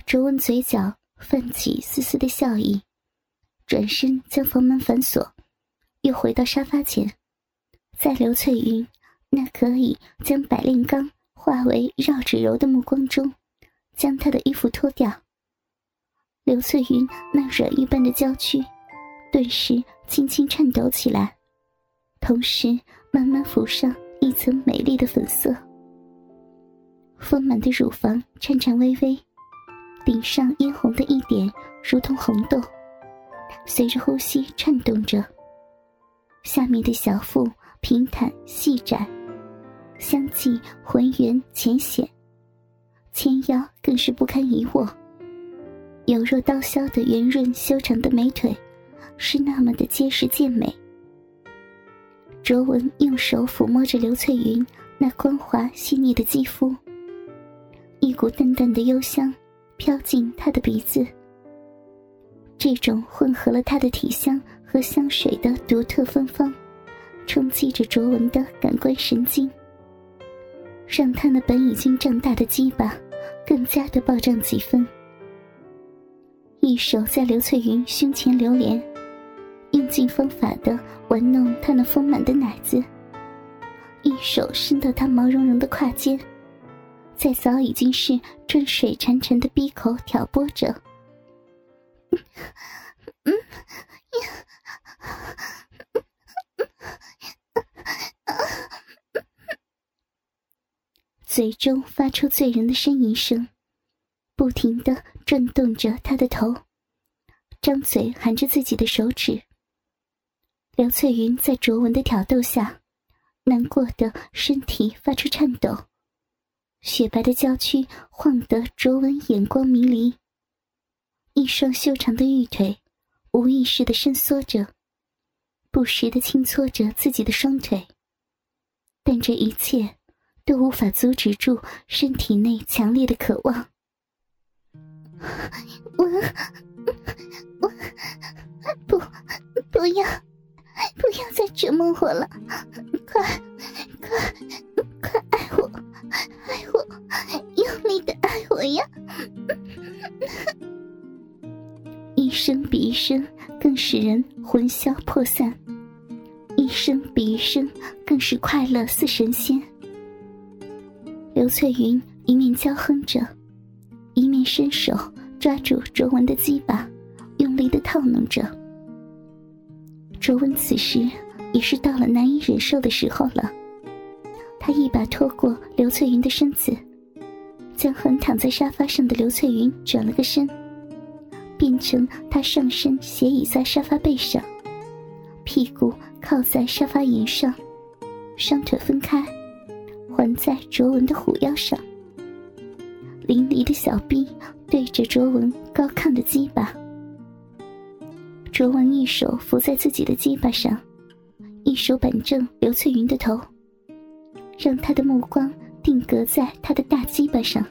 卓文嘴角泛起丝丝的笑意，转身将房门反锁，又回到沙发前，在刘翠云那可以将百炼钢化为绕指柔的目光中，将她的衣服脱掉。刘翠云那软玉般的娇躯顿时轻轻颤抖起来，同时慢慢浮上一层美丽的粉色。丰满的乳房颤颤巍巍，顶上嫣红的一点如同红豆，随着呼吸颤动着。下面的小腹平坦细窄，相继浑圆浅显，纤腰更是不堪一握，有若刀削的圆润修长的美腿是那么的结实健美。卓文用手抚摸着刘翠云那光滑细腻的肌肤，一股淡淡的幽香飘进她的鼻子，这种混合了她的体香和香水的独特芬芳冲击着卓文的感官神经，让她那本已经胀大的鸡巴更加的暴胀几分。一手在刘翠云胸前流连，用尽方法的玩弄她那丰满的奶子，一手伸到她毛茸茸的胯间，在早已经是春水潺潺的逼口挑拨着。嘴中发出醉人的呻吟声，不停地转动着他的头，张嘴含着自己的手指。刘翠云在卓文的挑逗下，难过的身体发出颤抖，雪白的娇躯晃得卓文眼光迷离，一双修长的玉腿无意识地伸缩着，不时地轻搓着自己的双腿，但这一切都无法阻止住身体内强烈的渴望。不要再折磨我了，快爱我，用力的爱我呀！一声比一声更使人魂消魄散，一声比一声更是快乐似神仙。刘翠云一面娇哼着，一面伸手抓住卓文的鸡巴，用力地套弄着。卓文此时也是到了难以忍受的时候了，他一把拖过刘翠云的身子，将横躺在沙发上的刘翠云转了个身，变成他上身斜倚在沙发背上，屁股靠在沙发沿上，双腿分开环在卓文的虎腰上，淋漓的小臂对着卓文高亢的鸡巴。卓文一手扶在自己的鸡巴上，一手板正刘翠云的头，让她的目光定格在她的大鸡巴上。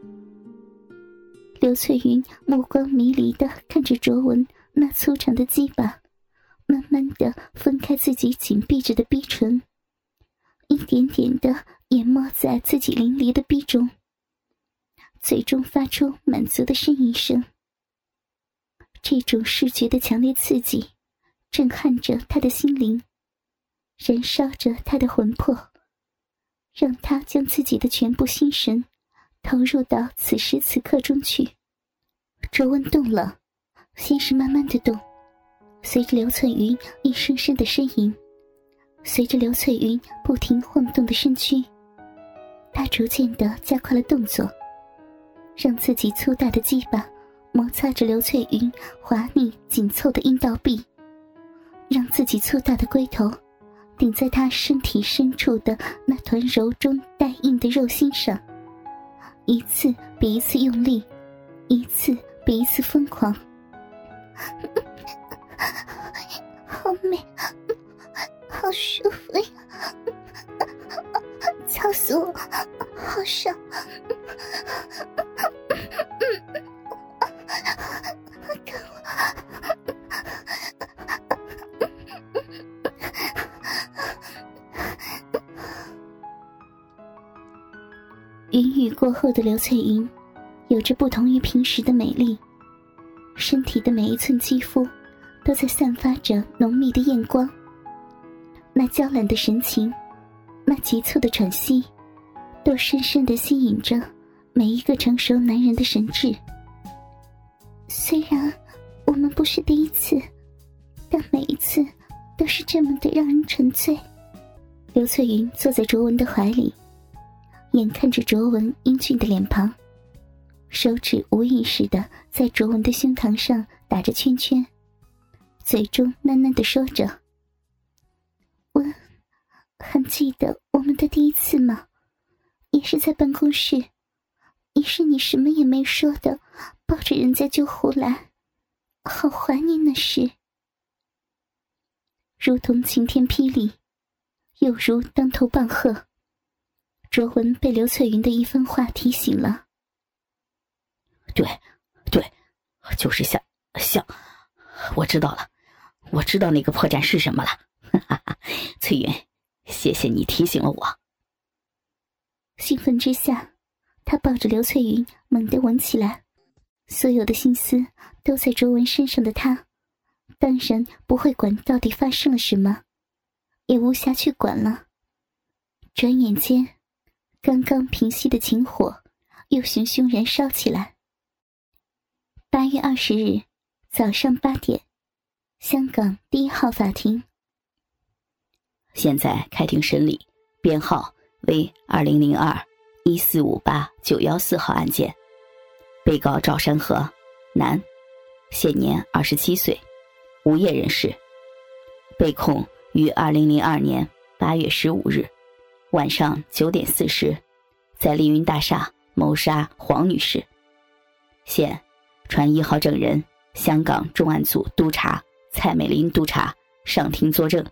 刘翠云目光迷离地看着卓文那粗长的鸡巴，慢慢地分开自己紧闭着的逼唇，一点点地淹没在自己淋漓的逼中，嘴中发出满足的呻吟声。这种视觉的强烈刺激震撼着他的心灵，燃烧着他的魂魄，让他将自己的全部心神投入到此时此刻中去。卓文动了，先是慢慢的动，随着刘翠云一声声的呻吟，随着刘翠云不停晃动的身躯，他逐渐地加快了动作，让自己粗大的鸡巴摩擦着刘翠云滑腻紧凑的阴道壁，让自己粗大的龟头顶在她身体深处的那团柔中带硬的肉心上，一次比一次用力，一次比一次疯狂。好美，好舒服呀，操死我，好爽。云雨过后的刘翠云有着不同于平时的美丽，身体的每一寸肌肤都在散发着浓密的艳光。那娇懒的神情，那急促的喘息，都深深地吸引着每一个成熟男人的神智。虽然我们不是第一次，但每一次都是这么的让人沉醉。刘翠云坐在卓文的怀里，眼看着卓文英俊的脸庞，手指无意识地在卓文的胸膛上打着圈圈，嘴中喃喃地说着：文，还记得我们的第一次吗？也是在办公室，也是你什么也没说的抱着人家就胡来，好怀念那时。如同晴天霹雳，又如当头棒喝，卓文被刘翠云的一番话提醒了。 对，就是像，我知道了，我知道那个破绽是什么了。翠云，谢谢你提醒了我。 兴奋之下，他抱着刘翠云猛地吻起来，所有的心思都在卓文身上的他，当然不会管到底发生了什么，也无暇去管了。转眼间，刚刚平息的情火又熊熊燃烧起来。8月20日早上8点，香港第1号法庭。 现在开庭审理编号为2002-1458914号案件，被告赵山河，男，现年27岁，无业人士，被控于2002年8月15日晚上9点40在丽云大厦谋杀黄女士，现传1号证人香港重案组督察蔡美玲督察上庭作证。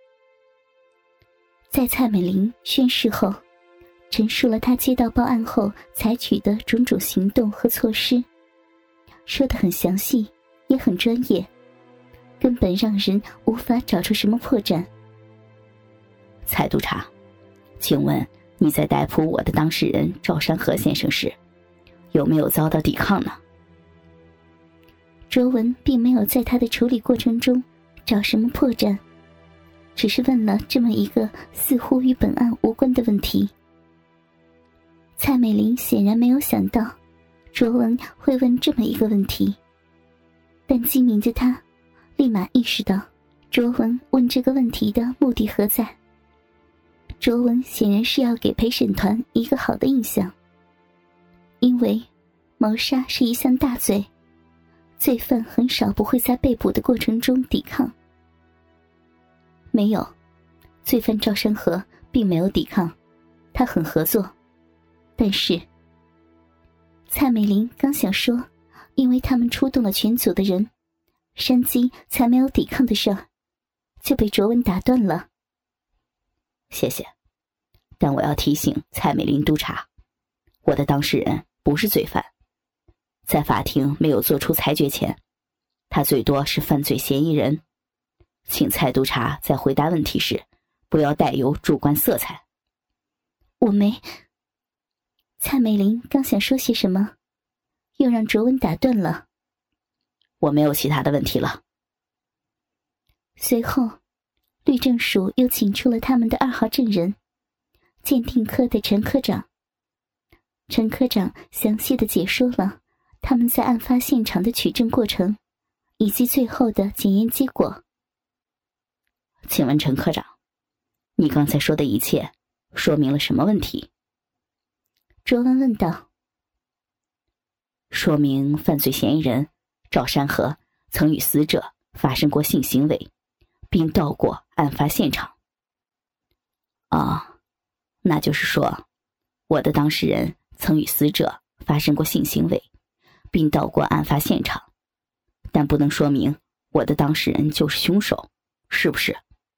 在蔡美玲宣誓后，陈述了她接到报案后采取的种种行动和措施，说得很详细，也很专业，根本让人无法找出什么破绽。 蔡督察，请问你在逮捕我的当事人赵山河先生时，有没有遭到抵抗呢？ 卓文并没有在他的处理过程中找什么破绽，只是问了这么一个似乎与本案无关的问题。蔡美玲显然没有想到卓文会问这么一个问题，但精明的她立马意识到卓文问这个问题的目的何在。卓文显然是要给陪审团一个好的印象，因为谋杀是一项大罪，罪犯很少不会在被捕的过程中抵抗。没有，罪犯赵山河并没有抵抗，他很合作。但是蔡美玲刚想说因为他们出动了全组的人，山鸡才没有抵抗的事儿，就被卓文打断了。 谢谢，但我要提醒蔡美玲督察，我的当事人不是罪犯，在法庭没有做出裁决前，他最多是犯罪嫌疑人，请蔡督察在回答问题时不要带有主观色彩。 我没……蔡美玲刚想说些什么，又让卓文打断了。 我没有其他的问题了。 随后律政署又请出了他们的2号证人，鉴定科的陈科长。陈科长详细地解说了他们在案发现场的取证过程，以及最后的检验结果。 请问陈科长，你刚才说的一切说明了什么问题？ 卓文问道。 说明犯罪嫌疑人赵山河曾与死者发生过性行为，并到过案发现场。那就是说，我的当事人曾与死者发生过性行为，并到过案发现场，但不能说明我的当事人就是凶手，是不是？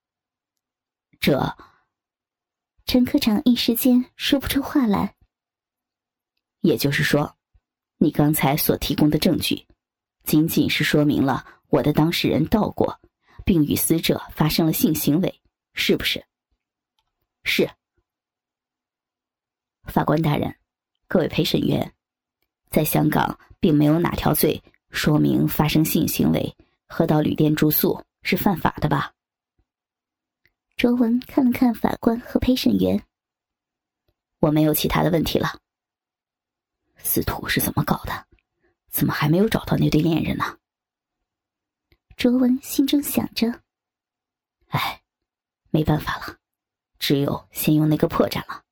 陈科长一时间说不出话来。 也就是说，你刚才所提供的证据仅仅是说明了我的当事人到过并与死者发生了性行为，是不是？是。法官大人，各位陪审员， 在香港并没有哪条罪说明发生性行为和到旅店住宿是犯法的吧？ 卓文看了看法官和陪审员。 我没有其他的问题了。司徒是怎么搞的？怎么还没有找到那对恋人呢？ 卓文心中想着。 哎，没办法了，只有先用那个破绽了。